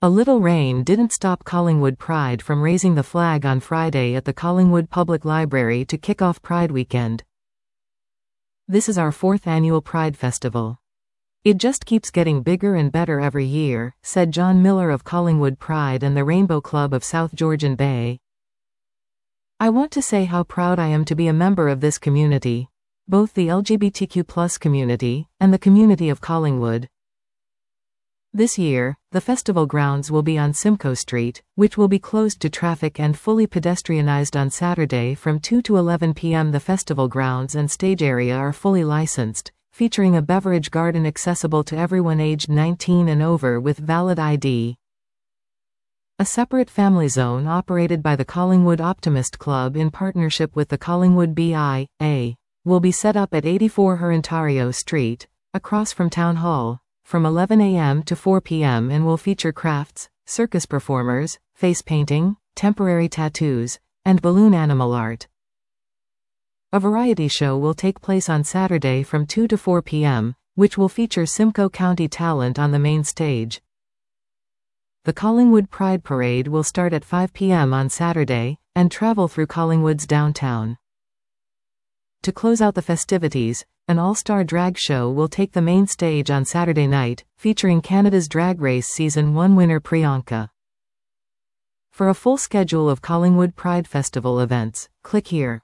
A little rain didn't stop Collingwood Pride from raising the flag on Friday at the Collingwood Public Library to kick off Pride weekend. This is our 4th annual Pride Festival. It just keeps getting bigger and better every year, said John Miller of Collingwood Pride and the Rainbow Club of South Georgian Bay. I want to say how proud I am to be a member of this community, both the LGBTQ+ community and the community of Collingwood. This year, the festival grounds will be on Simcoe Street, which will be closed to traffic and fully pedestrianized on Saturday from 2 to 11 p.m. The festival grounds and stage area are fully licensed, featuring a beverage garden accessible to everyone aged 19 and over with valid ID. A separate family zone operated by the Collingwood Optimist Club in partnership with the Collingwood BIA will be set up at 84 Hurontario Street, across from Town Hall, from 11 a.m. to 4 p.m. and will feature crafts, circus performers, face painting, temporary tattoos, and balloon animal art. A variety show will take place on Saturday from 2 to 4 p.m., which will feature Simcoe County talent on the main stage. The Collingwood Pride Parade will start at 5 p.m. on Saturday, and travel through Collingwood's downtown. To close out the festivities, an all-star drag show will take the main stage on Saturday night, featuring Canada's Drag Race Season 1 winner Priyanka. For a full schedule of Collingwood Pride Festival events, click here.